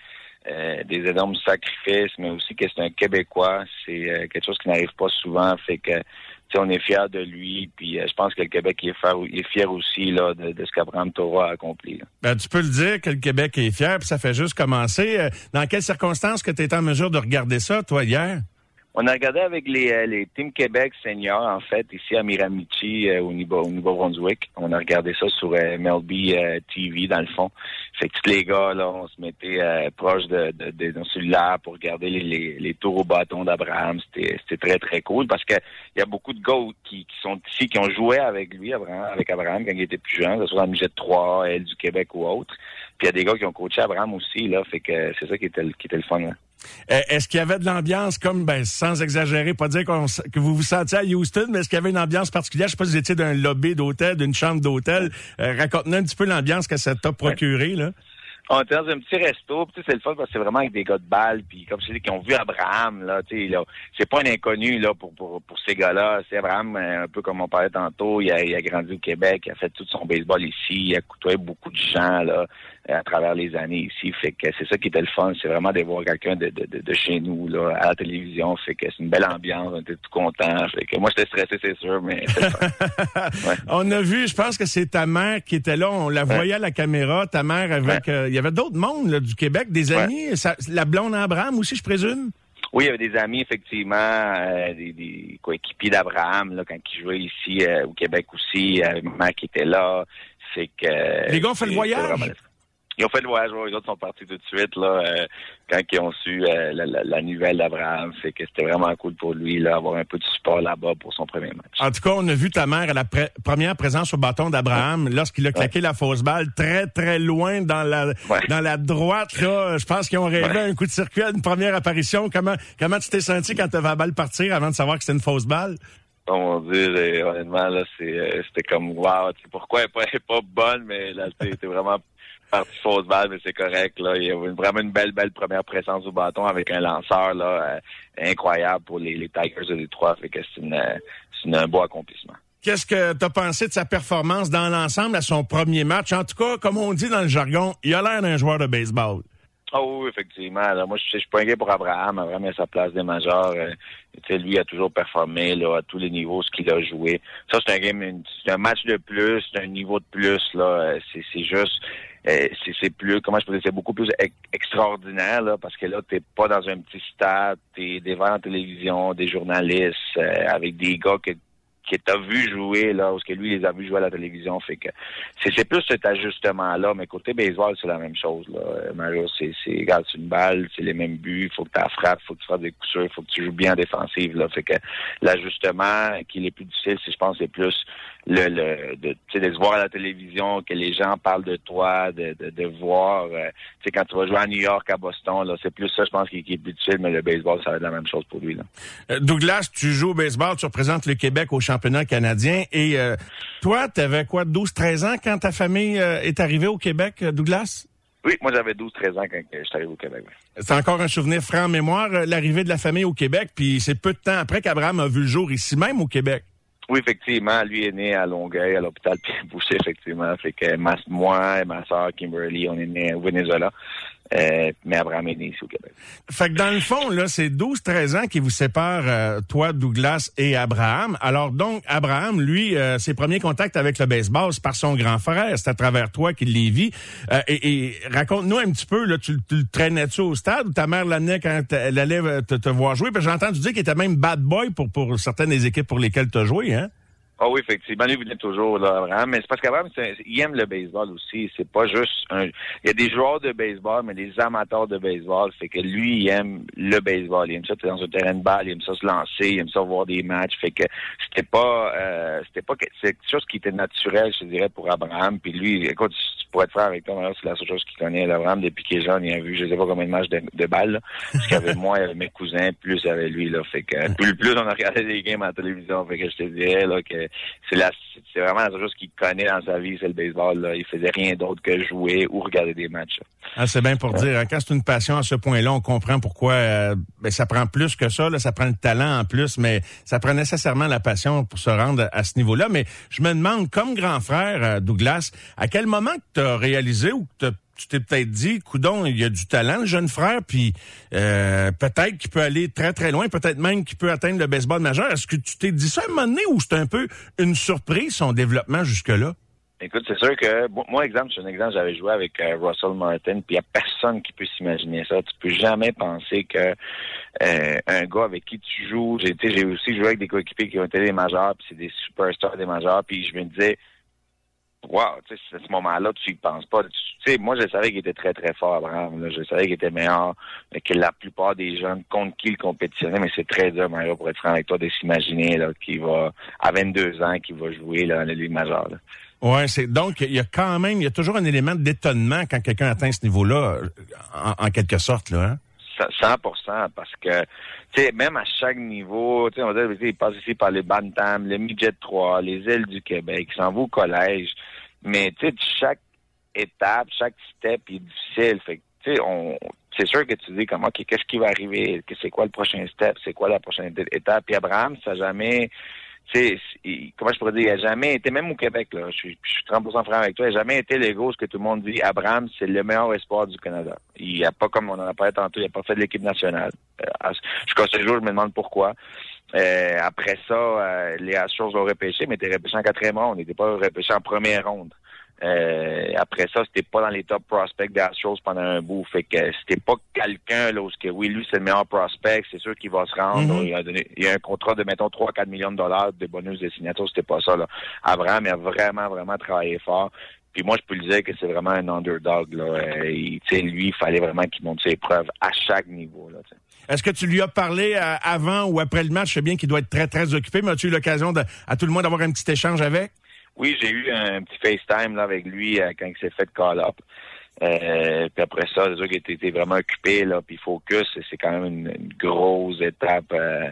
des énormes sacrifices, mais aussi que c'est un Québécois. C'est quelque chose qui n'arrive pas souvent, fait que on est fiers de lui, puis je pense que le Québec est fier aussi là, de ce qu'Abraham Toro a accompli. Là. Ben, tu peux le dire que le Québec est fier, puis ça fait juste commencer. Dans quelles circonstances que tu étais en mesure de regarder ça, toi, hier? On a regardé avec les Team Québec seniors, en fait, ici à Miramichi, au Nouveau-Brunswick. On a regardé ça sur MLB TV, dans le fond. Fait que tous les gars, là, on se mettait proche de nos cellulaires pour regarder les tours au bâton d'Abraham. C'était très, très cool parce que il y a beaucoup de gars qui sont ici, qui ont joué avec lui, avec Abraham, quand il était plus jeune, que ce soit dans le Midget 3, L du Québec ou autre. Puis il y a des gars qui ont coaché Abraham aussi, là. Fait que c'est ça qui était le fun, là. Est-ce qu'il y avait de l'ambiance comme, sans exagérer, pas dire que vous vous sentiez à Houston, mais est-ce qu'il y avait une ambiance particulière? Je sais pas si vous étiez d'un lobby d'hôtel, d'une chambre d'hôtel. Raconte-nous un petit peu l'ambiance que ça t'a procuré, là. On était dans un petit resto, puis c'est le fun parce que c'est vraiment avec des gars de balle, puis comme je dis, qui ont vu Abraham, là, tu sais, là, c'est pas un inconnu, là, pour ces gars-là. C'est Abraham, un peu comme on parlait tantôt, il a grandi au Québec, il a fait tout son baseball ici, il a côtoyé beaucoup de gens, là, à travers les années ici. Fait que c'est ça qui était le fun, c'est vraiment de voir quelqu'un de chez nous, là, à la télévision. Fait que c'est une belle ambiance, on était tout contents. Fait que moi, j'étais stressé, c'est sûr, mais c'est le fun. Ouais. On a vu, je pense que c'est ta mère qui était là, on la voyait à la caméra, ta mère avec, il y avait d'autres mondes, là, du Québec, des amis, la blonde Abraham aussi, je présume? Oui, il y avait des amis, effectivement, des coéquipiers d'Abraham, là, quand il jouait ici au Québec aussi, ma mère qui était là. C'est que... Les gars ont fait le voyage? Ils ont fait le voyage, les autres sont partis tout de suite, là, quand ils ont su la nouvelle d'Abraham. C'est que c'était vraiment cool pour lui, là, avoir un peu de support là-bas pour son premier match. En tout cas, on a vu ta mère à la première présence au bâton d'Abraham, lorsqu'il a claqué la fausse balle très, très loin dans la droite, là. Je pense qu'ils ont rêvé un coup de circuit à une première apparition. Comment tu t'es senti quand tu avais la balle partir avant de savoir que c'était une fausse balle? Oh mon Dieu, honnêtement, là, c'était comme, wow, tu sais, pourquoi elle est pas bonne, mais là, c'était vraiment partie fausse balle, mais c'est correct, là. Il y a vraiment une belle première présence au bâton avec un lanceur, là, incroyable pour les Tigers de Détroit. Fait que c'est un beau accomplissement. Qu'est-ce que t'as pensé de sa performance dans l'ensemble à son premier match? En tout cas, comme on dit dans le jargon, il a l'air d'un joueur de baseball. Oh oui, effectivement. Alors, moi, je suis pas inquiet pour Abraham. Abraham a sa place des majeurs. Lui a toujours performé là, à tous les niveaux, ce qu'il a joué. Ça, c'est un match de plus, c'est un niveau de plus. Là. C'est juste... c'est plus, comment je peux dire, c'est beaucoup plus extraordinaire, là, parce que là, t'es pas dans un petit stade, t'es devant la télévision, des journalistes, avec des gars que t'as vu jouer, là, parce que lui, il les a vu jouer à la télévision, fait que c'est plus cet ajustement-là, mais côté baseball, c'est la même chose, là. Mario, regarde, c'est une balle, c'est les mêmes buts, il faut que tu la frappes, il faut que tu fasses des coups sûrs, il faut que tu joues bien en défensive, là, fait que l'ajustement qui est plus difficile, je pense, c'est plus de se voir à la télévision, que les gens parlent de toi, de voir, tu sais, quand tu vas jouer à New York, à Boston, là, c'est plus ça, je pense, qui est plus difficile, mais le baseball, ça va être la même chose pour lui, là. Douglas, tu joues au baseball, tu représentes le Québec au championnat canadien, et toi, t'avais quoi, 12-13 ans quand ta famille est arrivée au Québec, Douglas? Oui, moi, j'avais 12-13 ans quand je suis arrivé au Québec. Oui. C'est encore un souvenir franc en mémoire, l'arrivée de la famille au Québec, puis c'est peu de temps après qu'Abraham a vu le jour ici même au Québec. Oui, effectivement. Lui est né à Longueuil, à l'hôpital Pierre-Boucher, effectivement. Fait que moi et ma sœur Kimberly, on est nés au Venezuela. Mais Abraham est né ici au Québec. Fait que dans le fond, là, c'est 12-13 ans qui vous séparent, toi, Douglas et Abraham. Alors donc, Abraham, lui, ses premiers contacts avec le baseball, c'est par son grand frère. C'est à travers toi qu'il les vit. Et raconte-nous un petit peu, là, tu le traînais-tu au stade ou ta mère l'amenait quand elle allait te voir jouer? Parce que j'ai entendu dire qu'il était même bad boy pour certaines des équipes pour lesquelles tu as joué, hein? Ah oui, effectivement. Lui, il venait toujours, là, Abraham. Mais c'est parce qu'Abraham, il aime le baseball aussi. C'est pas juste il y a des joueurs de baseball, mais des amateurs de baseball. Fait que lui, il aime le baseball. Il aime ça être dans un terrain de balle. Il aime ça se lancer. Il aime ça voir des matchs. Fait que c'est quelque chose qui était naturel, je dirais, pour Abraham. Puis lui, écoute, pour être frère avec toi, c'est la seule chose qu'il connaît. Abraham, depuis qu'il est jeune, il a vu, je sais pas combien de matchs de balle, là. Parce qu'avec moi, il y avait mes cousins, plus avec lui, là. Fait que, plus on a regardé des games à la télévision. Fait que je te dirais, là, que c'est vraiment la seule chose qu'il connaît dans sa vie, c'est le baseball, là. Il faisait rien d'autre que jouer ou regarder des matchs, là. Ah, c'est bien pour dire. Quand c'est une passion à ce point-là, on comprend pourquoi, ça prend plus que ça, là. Ça prend le talent en plus, mais ça prend nécessairement la passion pour se rendre à ce niveau-là. Mais je me demande, comme grand frère, Douglas, à quel moment tu as réalisé ou que tu t'es peut-être dit, coudon, il y a du talent, le jeune frère, puis peut-être qu'il peut aller très, très loin, peut-être même qu'il peut atteindre le baseball majeur. Est-ce que tu t'es dit ça à un moment donné ou c'est un peu une surprise, son développement jusque-là? Écoute, c'est sûr que, moi, j'avais joué avec Russell Martin, puis il n'y a personne qui peut s'imaginer ça. Tu peux jamais penser que un gars avec qui tu joues, j'ai aussi joué avec des coéquipiers qui ont été des majeurs, puis c'est des superstars des majeurs, puis je me disais, wow, tu sais, à ce moment-là, tu y penses pas. Tu sais, moi, je savais qu'il était très, très fort, Abraham. Là. Je savais qu'il était meilleur que la plupart des jeunes contre qui il compétitionnait, mais c'est très dur, Mario, pour être franc avec toi, de s'imaginer là, qu'il va, à 22 ans, qu'il va jouer là, dans la Ligue majeure. Là. Ouais, donc il y a toujours un élément d'étonnement quand quelqu'un atteint ce niveau-là, en quelque sorte, là, hein? 100%, parce que, tu sais, même à chaque niveau, tu sais, on va dire, il passe ici par les Bantam, le Midget 3, les ailes du Québec, il s'en va au collège, mais, tu sais, chaque étape, chaque step est difficile, fait que, tu sais, c'est sûr que tu dis comme, OK, qu'est-ce qui va arriver, c'est quoi le prochain step, c'est quoi la prochaine étape, puis Abraham, ça n'a jamais... Tu sais, comment je pourrais dire, il n'a jamais été, même au Québec, là, je suis 30% frère avec toi, il n'a jamais été l'ego, ce que tout le monde dit, Abraham, c'est le meilleur espoir du Canada. Il n'a pas, comme on en a parlé tantôt, il n'a pas fait de l'équipe nationale. Jusqu'à ce jour, je me demande pourquoi. Après ça, les Astros l'ont repêché, mais il était repêché en 4e ronde, il n'était pas repêché en première ronde. Après ça, c'était pas dans les top prospects des Astros pendant un bout. Fait que c'était pas quelqu'un là où lui, c'est le meilleur prospect, c'est sûr qu'il va se rendre. Il y a un contrat de, mettons, 3-4 millions de dollars de bonus de signature, c'était pas ça, là. Abraham a vraiment, vraiment travaillé fort. Puis moi, je peux le dire que c'est vraiment un underdog, là. Lui, il fallait vraiment qu'il montre ses preuves à chaque niveau, là, t'sais. Est-ce que tu lui as parlé avant ou après le match? Je sais bien qu'il doit être très, très occupé, mais as-tu eu l'occasion à tout le monde d'avoir un petit échange avec? Oui, j'ai eu un petit FaceTime là, avec lui quand il s'est fait call-up. Puis après ça, c'est sûr qu'il était vraiment occupé, là, puis focus, c'est quand même une grosse étape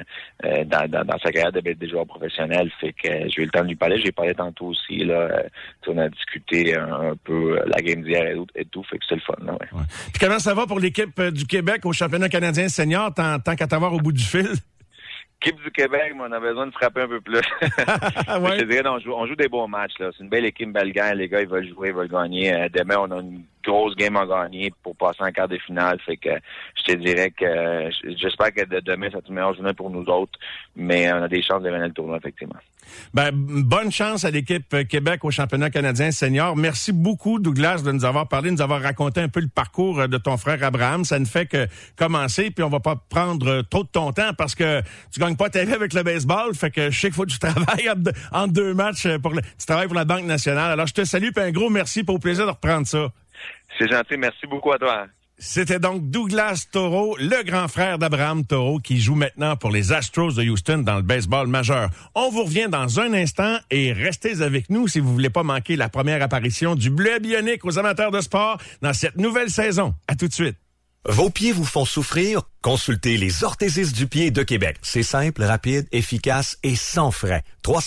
dans sa carrière de joueur professionnel. Fait que j'ai eu le temps de lui parler. J'ai parlé tantôt aussi, là. On a discuté un peu la game d'hier et tout. Fait que c'est le fun, là, ouais. Puis comment ça va pour l'équipe du Québec au championnat canadien senior, tant qu'à t'avoir au bout du fil? L'équipe du Québec, mais on a besoin de frapper un peu plus. Ouais. Je te dirais, on joue des bons matchs, là. C'est une belle équipe, belle gang. Les gars, ils veulent jouer, ils veulent gagner. Demain, on a une grosse game à gagner pour passer en quart de finale. Fait que je te dirais que j'espère que demain, c'est une meilleure journée pour nous autres. Mais on a des chances de gagner le tournoi, effectivement. Ben, bonne chance à l'équipe Québec au championnat canadien senior. Merci beaucoup, Douglas, de nous avoir parlé, de nous avoir raconté un peu le parcours de ton frère Abraham. Ça ne fait que commencer, puis on va pas prendre trop de ton temps parce que tu gagnes pas ta vie avec le baseball. Fait que je sais qu'il faut que tu travailles en 2 matchs tu travailles pour la Banque nationale. Alors, je te salue, puis un gros merci, pour le plaisir de reprendre ça. C'est gentil. Merci beaucoup à toi. C'était donc Douglas Toro, le grand frère d'Abraham Toro, qui joue maintenant pour les Astros de Houston dans le baseball majeur. On vous revient dans un instant et restez avec nous si vous voulez pas manquer la première apparition du bleu bionique aux amateurs de sport dans cette nouvelle saison. À tout de suite. Vos pieds vous font souffrir? Consultez les orthésistes du pied de Québec. C'est simple, rapide, efficace et sans frais.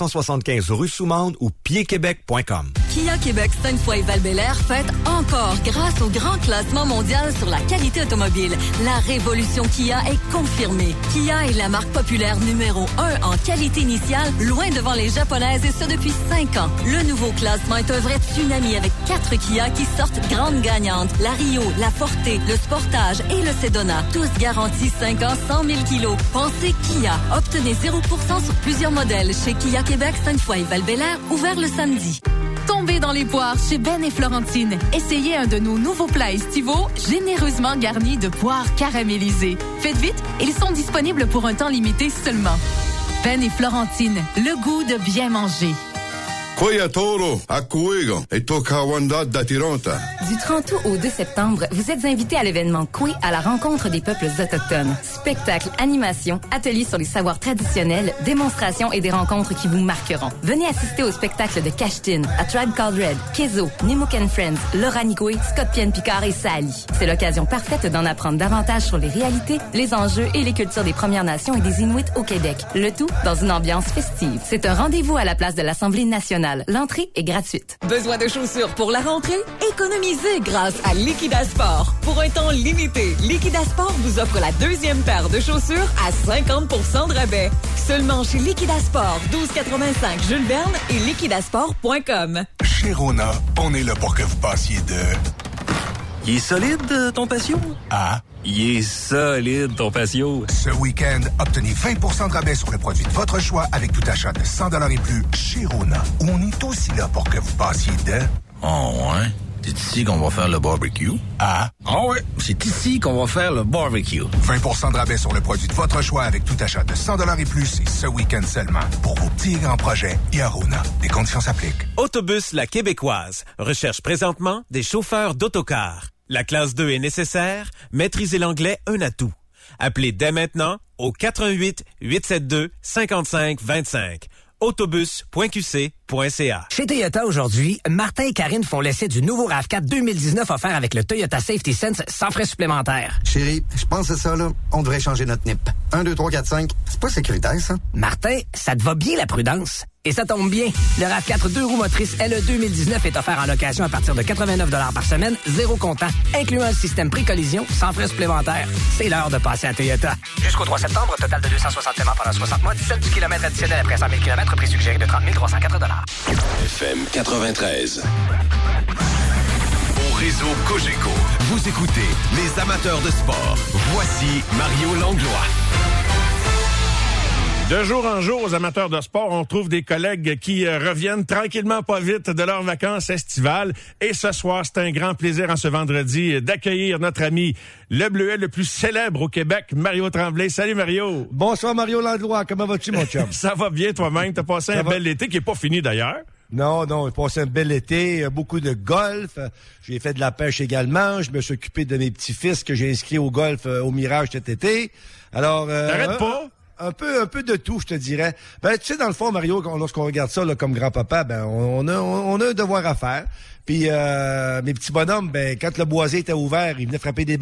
375 rue Soumande ou piedquebec.com. Kia Québec Sainte-Foy Val-Bélair fête encore grâce au grand classement mondial sur la qualité automobile. La révolution Kia est confirmée. Kia est la marque populaire numéro 1 en qualité initiale, loin devant les japonaises et ce depuis 5 ans. Le nouveau classement est un vrai tsunami avec 4 Kia qui sortent grandes gagnantes. La Rio, la Forte, le Sportage et le Sedona. Tous garantis 5 ans, 100 000 kilos. Pensez Kia. Obtenez 0% sur plusieurs modèles chez Kia Québec, Sainte-Foy, Val-Bélair, ouvert le samedi. Tombez dans les poires chez Ben et Florentine. Essayez un de nos nouveaux plats estivaux, généreusement garnis de poires caramélisées. Faites vite, ils sont disponibles pour un temps limité seulement. Ben et Florentine, le goût de bien manger. Du 30 août au 2 septembre, vous êtes invités à l'événement Koué à la rencontre des peuples autochtones. Spectacles, animations, ateliers sur les savoirs traditionnels, démonstrations et des rencontres qui vous marqueront. Venez assister au spectacle de Cashtin, A Tribe Called Red, Kezo, Nimook & Friends, Laura Nicoué, Scott Picard et Sally. C'est l'occasion parfaite d'en apprendre davantage sur les réalités, les enjeux et les cultures des Premières Nations et des Inuits au Québec. Le tout dans une ambiance festive. C'est un rendez-vous à la place de l'Assemblée nationale. L'entrée est gratuite. Besoin de chaussures pour la rentrée? Économisez grâce à Liquidasport. Pour un temps limité, Liquidasport vous offre la 2e paire de chaussures à 50% de rabais. Seulement chez Liquidasport, 1285 Jules Verne et liquidasport.com. Chez Rona, on est là pour que vous passiez de... Il est solide, ton patio? Ah? Il est solide, ton patio. Ce week-end, obtenez 20% de rabais sur le produit de votre choix avec tout achat de 100 $ et plus chez Rona. On est aussi là pour que vous passiez de... Oh, ouais? C'est ici qu'on va faire le barbecue? Ah? Ah ouais, c'est ici qu'on va faire le barbecue. 20% de rabais sur le produit de votre choix avec tout achat de 100 $ et plus et ce week-end seulement. Pour vos petits et grands projets, et à Rona. Les conditions s'appliquent. Autobus La Québécoise recherche présentement des chauffeurs d'autocar. La classe 2 est nécessaire. Maîtriser l'anglais, un atout. Appelez dès maintenant au 88 872 55 25. autobus.qc.ca. Chez Toyota aujourd'hui, Martin et Karine font l'essai du nouveau RAV4 2019 offert avec le Toyota Safety Sense sans frais supplémentaires. Chérie, je pense que c'est ça, là. On devrait changer notre NIP. 1, 2, 3, 4, 5. C'est pas sécuritaire, ça? Martin, ça te va bien la prudence? Et ça tombe bien. Le RAV4 2 roues motrices LE 2019 est offert en location à partir de 89 $ par semaine, 0 comptant, incluant le système pré-collision, sans frais supplémentaires. C'est l'heure de passer à Toyota. Jusqu'au 3 septembre, total de 260 paiements pendant 60 mois, 17 du kilomètre additionnel après 100 000 km, prix suggéré de 30 304 $. FM 93. Au réseau Cogeco, vous écoutez les amateurs de sport. Voici Mario Langlois. De jour en jour, aux amateurs de sport, on trouve des collègues qui reviennent tranquillement pas vite de leurs vacances estivales. Et ce soir, c'est un grand plaisir en ce vendredi d'accueillir notre ami le Bleuet le plus célèbre au Québec, Mario Tremblay. Salut Mario! Bonsoir Mario Landlois, comment vas-tu mon chum? Ça va bien toi-même, t'as passé un bel été qui est pas fini d'ailleurs. Non, j'ai passé un bel été, beaucoup de golf. J'ai fait de la pêche également. Je me suis occupé de mes petits-fils que j'ai inscrits au golf au Mirage cet été. Alors, t'arrêtes pas? Un peu de tout, je te dirais. Ben, tu sais, dans le fond, Mario, lorsqu'on regarde ça là, comme grand-papa, ben, on a un devoir à faire. Puis mes petits bonhommes, ben, quand le boisé était ouvert, ils venaient frapper des